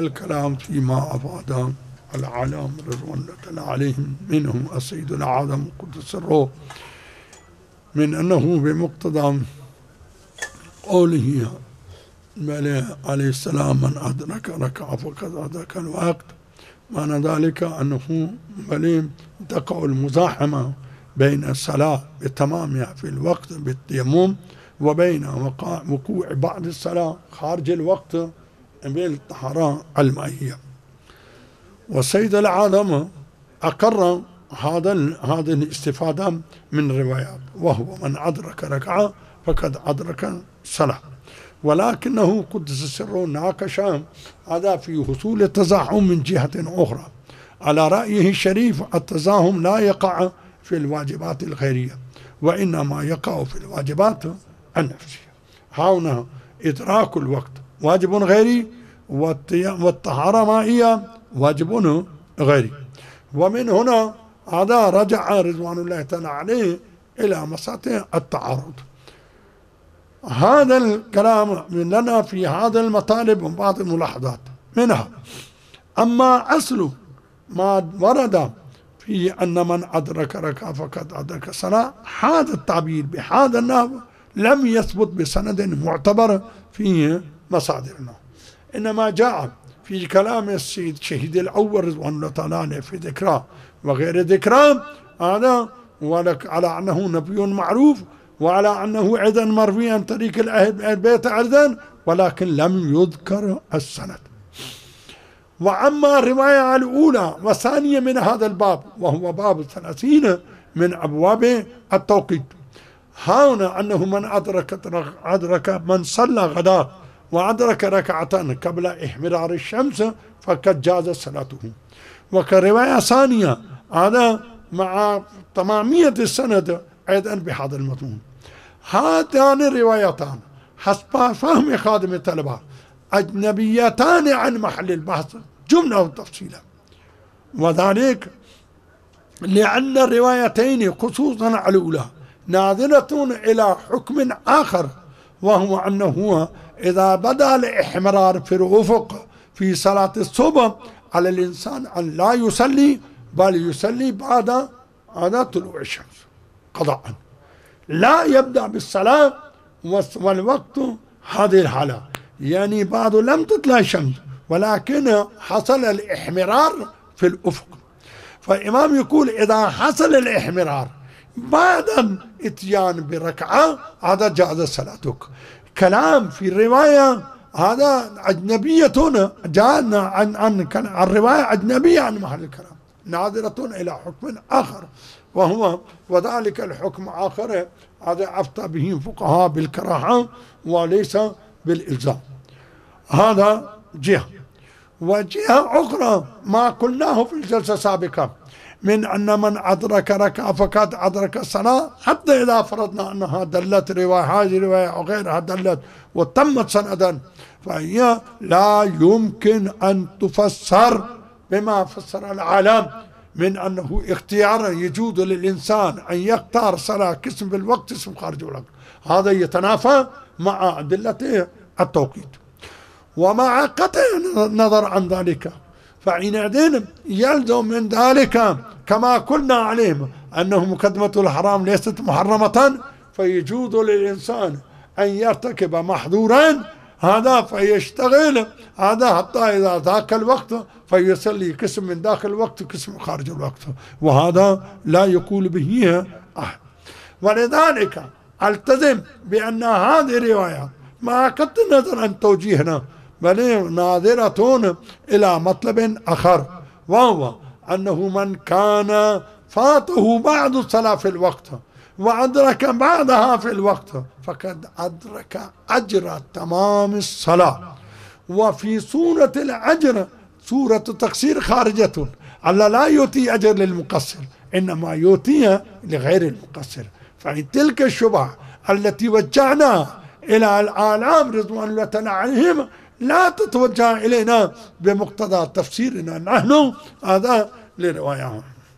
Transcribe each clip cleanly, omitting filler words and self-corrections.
الكلام فيما أفاد العالم رضوان الله تعالى عليهم منهم السيد الأعظم قدس سره من أنه بمقتضى قوله عليه السلام من أدرك ركعة فقد أدرك الوقت، معنى ذلك أنه تقع المزاحمة بين الصلاة بتمامها في الوقت بالتيمم وبين وقوع بعض الصلاة خارج الوقت بالطهارة المائية. والسيد العالم أقر هذه الاستفادة من روايات، وهو من أدرك ركعة فقد أدرك صلاة. ولكنه قدس سره ناقش هذا في حصول التزاحم من جهة أخرى. على رأيه الشريف التزاحم لا يقع في الواجبات الخيرية وإنما يقع في الواجبات النفسية. هنا إدراك الوقت واجب غيري والطهارة مائية واجب غيري. ومن هنا هذا رجع رضوان الله تعالى عليه إلى مسألة التعارض. هذا الكلام لنا في هذا المطالب من بعض الملاحظات منها: أما أصل ما ورد في أن من أدرك ركعة فقد أدرك صلاة، هذا التعبير بهذا النحو لم يثبت بسند معتبر في مصادرنا، إنما جاء في كلام السيد شهيد الأول رضوان الله تعالى عليه في ذكراه وغير ذكراه هذا على أنه نبي معروف وعلى أنه أيضا مروي عن طريق أهل البيت أيضا، ولكن لم يذكر السند. وأما الرواية الأولى والثانية من هذا الباب وهو باب 30 من أبواب التوقيت، هنا أنه من أدرك من صلى غداء وأدرك ركعة قبل إحمرار الشمس فقد جاز صلاته. وكرواية ثانية هذا مع تمامية السند أيضا بهذا المضمون. هاتان الروايتان حسب فهم خادم الطلبة أجنبيتان عن محل البحث جملة وتفصيلا، وذلك لأن الروايتين خصوصا الأولى ناظرة إلى حكم آخر، وهو أنه إذا بدأ الإحمرار في الأفق في صلاة الصبح على الإنسان أن لا يصلي بل يصلي بعد طلوع الشمس قضاء، لا يبدأ بالصلاة والوقت هذه الحالة، يعني بعد لم تطلع الشمس ولكن حصل الإحمرار في الأفق. فالإمام يقول إذا حصل الإحمرار بعد الاتيان بركعة هذا جاز صلاتك. كلام في الرواية هذا أجنبية جاءنا عن الرواية أجنبية عن محل الكلام ناظرة إلى حكم آخر، وذلك الحكم آخر هذا أفتى به الفقهاء بالكراهة وليس بالإلزام. هذا جهة. وجهة أخرى ما قلناه في الجلسة السابقة من أن من أدرك ركعة فقد أدرك الصلاة، حتى إذا فرضنا أنها دلت رواية هذه رواية أو غيرها دلت وتمت سندا، فهي لا يمكن أن تفسر بما فسر العالم من أنه اختيار يجوز للإنسان أن يختار صلاة قسم بالوقت اسم خارج الوقت. هذا يتنافى مع أدلة التوقيت. ومع قطع النظر عن ذلك فحينئذ يلزم من ذلك كما قلنا عليهم أنه مقدمة الحرام ليست محرمة، فيجوز للإنسان أن يرتكب محظورا هذا فيشتغل هذا حتى إذا ذاك الوقت فيصلي قسم من داخل الوقت قسم خارج الوقت، وهذا لا يقول به أحد. ولذلك التزم بأن هذه الرواية مع قطع النظر عن توجيهنا بل ناظرة إلى مطلب آخر، وهو أنه من كان فاته بعض الصلاة في الوقت وأدرك بعضها في الوقت فقد أدرك أجر تمام الصلاة. وفي سورة الأجر سورة التقصير خارجة، الله لا يؤتي أجر للمقصر إنما يؤتي لغير المقصر. فإن تلك الشبهة التي وجهنا إلى العالم رضوان الله تعالى عليهم لا تتوجه إلينا بمقتضى تفسيرنا نحن هذا لروايهم.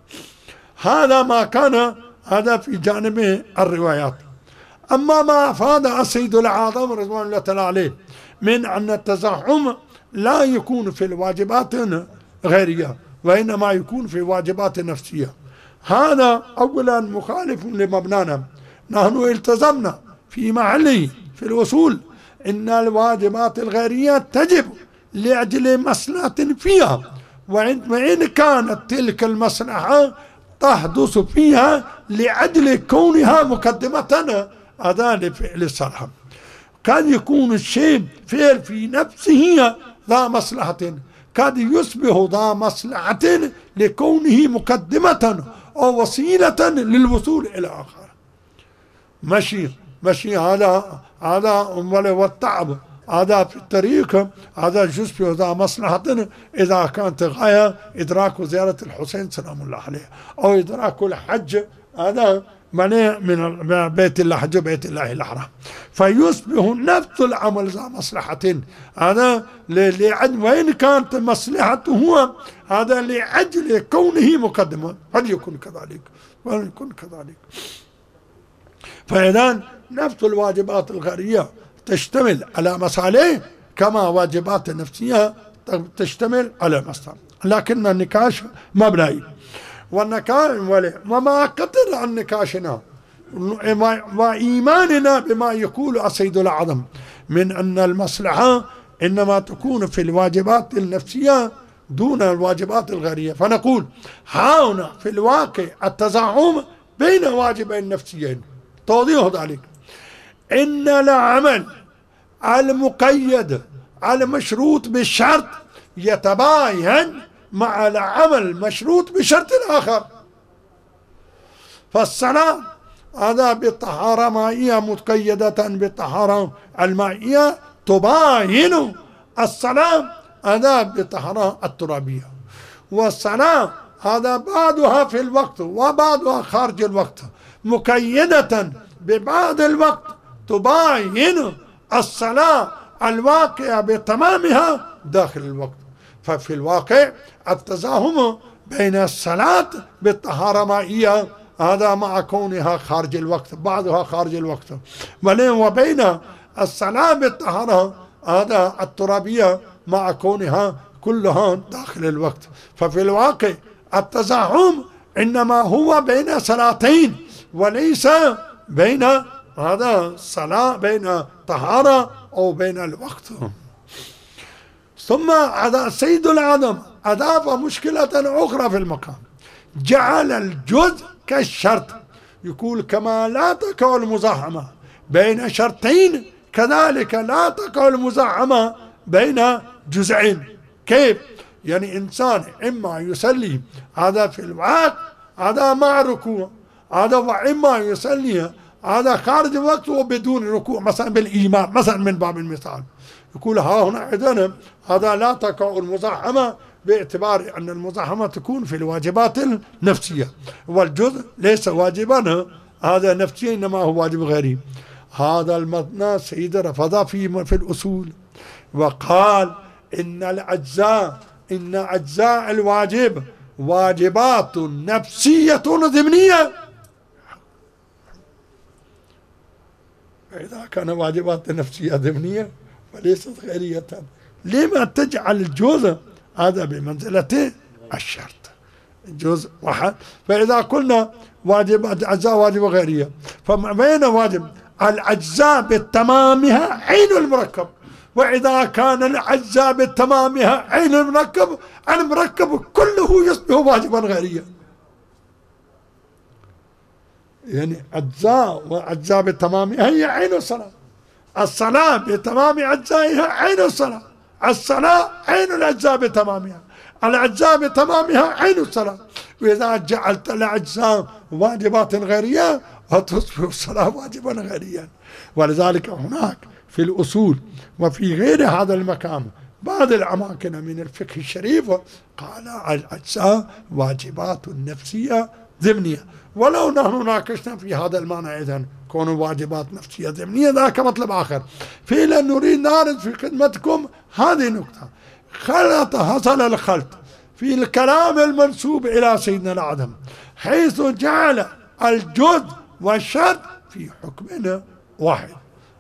هذا ما كان هذا في جانب الروايات. أما ما أفاد السيد الأعظم رضوان الله تعالى عليه من أن التزاحم لا يكون في الواجبات غيرية، وإنما يكون في واجبات نفسية. هذا أولا مخالف لمبنانا. نحن التزمنا في محله في الأصول إن الواجبات الغيرية تجب لأجل مصلحة فيها، وإن كانت تلك المصلحة تحدث فيها لأجل كونها مقدمة أداة لفعل الصلاة. قد يكون الشيء فعل في نفسه ذا مصلحة، قد يصبح ذا مصلحة لكونه مقدمة أو وسيلة للوصول إلى آخر. مشي هذا والتعب هذا في الطريق، هذا يشبه ذا مصلحة إذا كانت غاية إدراك زيارة الحسين سلام الله عليه، أو إدراك الحج، هذا منع من بيت الله، حج بيت الله الحرام، فيصبح نفس العمل ذا مصلحة. هذا وإن كانت مصلحته هذا لأجل كونه مقدما، فليكن كذلك. فإذا نفس الواجبات الغيرية تشتمل على مصالح كما واجبات النفسية تشتمل على مصالح، لكن النقاش مبني. وما قدر عن نقاشنا وإيماننا بما يقول السيد الأعظم من أن المصلحة إنما تكون في الواجبات النفسية دون الواجبات الغيرية. فنقول هنا في الواقع التزاحم بين واجبين نفسيين. توضيح ذلك إن العمل المقيد المشروط بالشرط يتباين مع العمل المشروط بشرط آخر. فالصلاة هذا بالطهارة مائية متقيدة بالطهارة المائية تباين الصلاة هذا بالطهارة الترابية، والصلاة هذا بعضها في الوقت وبعضها خارج الوقت مقيدة ببعض الوقت تباين الصلاة الواقعة بتمامها داخل الوقت. ففي الواقع التزاحم بين الصلاة بالطهارة مائية هذا مع كونها خارج الوقت، بعضها خارج الوقت، وبين الصلاة بالطهارة هذا الترابية مع كونها كلها داخل الوقت. ففي الواقع التزاحم إنما هو بين صلاتين وليس بين هذا صلاة بين طهارة أو بين الوقت. ثم السيد الأعظم أضاف مشكلة أخرى في المقام، جعل الجزء كالشرط. يقول كما لا تقع المزاحمة بين شرطين كذلك لا تقع المزاحمة بين جزئين. كيف؟ يعني إنسان إما يصلي هذا في الوقت هذا مع ركوع هذا، وإما يصلي هذا خارج الوقت وبدون ركوع مثلا بالإيمان مثلا من باب المثال. يقول ها هنا إذن هذا لا تقع المزاحمة باعتبار أن المزاحمة تكون في الواجبات النفسية، والجزء ليس واجبا هذا نفسي إنما هو واجب غيري. هذا المبنى سيد رفض في الأصول وقال إن أجزاء الواجب واجبات نفسية ضمنية. فإذا كان واجبات نفسية ضمنية فليست غيرية، لما تجعل الجزء هذا بمنزلة الشرط جزء واحد؟ فإذا قلنا واجبات أجزاء واجب غيرية، فبين واجب الأجزاء بتمامها عين المركب، وإذا كان الأجزاء بتمامها عين المركب المركب كله يصبح واجبا غيريا. يعني أجزاء بتمامها هي عين الصلاة، الصلاة بتمام أجزائها عين الصلاة، الصلاة عين الأجزاء بتمامها، الأجزاء بتمامها عين الصلاة. وإذا جعلت الأجزاء واجبات غيرية فتصبح الصلاة واجبا غيريا. ولذلك هناك في الأصول وفي غير هذا المكان بعض الأماكن من الفقه الشريف قال الأجزاء واجبات نفسية ضمنية. ولو نحن ناقشنا في هذا المعنى إذن كون واجبات نفسية ضمنية ذاك مطلب آخر. فعلا نريد نعرض في خدمتكم هذه النقطة. حصل الخلط في الكلام المنسوب إلى سيدنا الأعظم حيث جعل الجزء والشرط في حكم واحد.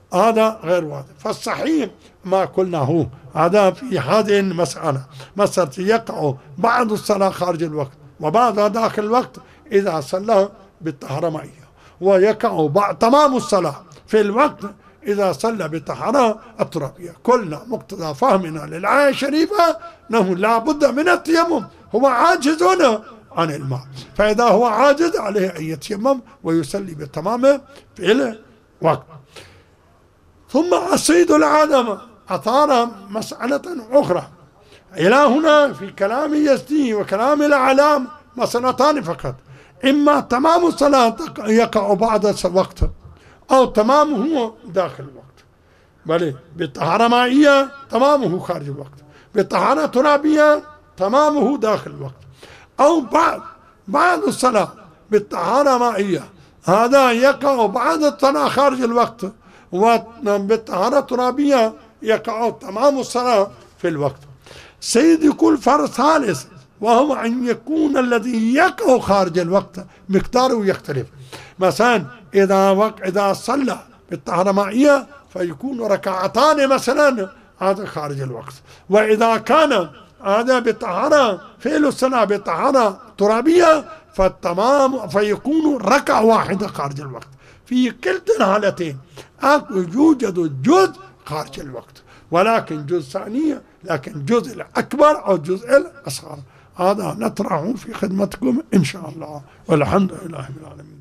هذا غير واضح. فالصحيح ما قلناه هذا في هذه المسألة، مسألة يقع بعض الصلاة خارج الوقت وبعضها داخل الوقت إذا صلى بالطهارة مائية، ويقع تمام الصلاة في الوقت إذا صلى بالطهارة الترابية. قلنا مقتضى فهمنا للآية الشريفة أنه لا بد من التيمم، هو عاجز عن الماء، فإذا هو عاجز عليه أن يتيمم ويصلي بالتمام في الوقت. ثم الصيد العدم أثار مسألة أخرى. إلى هنا في كلام يزدي وكلام الأعلام مسألتان فقط، إما تمام الصلاة يقع بعد الوقت أو تمامه داخل الوقت. بل بالطهارة مائية تمامه خارج الوقت، بالطهارة ترابية تمامه داخل الوقت، أو بعد الصلاة بالطهارة مائية هذا يقع بعد الصلاة خارج الوقت، وبالطهارة الترابية يقع تمام الصلاة في الوقت. سيد يقول فرق ثالث، وهو أن يكون الذي يقع خارج الوقت مقداره يختلف. مثلا إذا صلى بالطهارة مائية فيكون ركعتان مثلا، هذا خارج الوقت. وإذا كان هذا بالطهارة فعل الصلاة بالطهارة ترابية فالتمام فيكون ركعة واحدة خارج الوقت. في كلتا الحالتين يوجد جزء خارج الوقت، ولكن جزء ثانية، لكن الجزء الأكبر أو الجزء الأصغر هذا نطرحه في خدمتكم إن شاء الله، والحمد لله رب العالمين.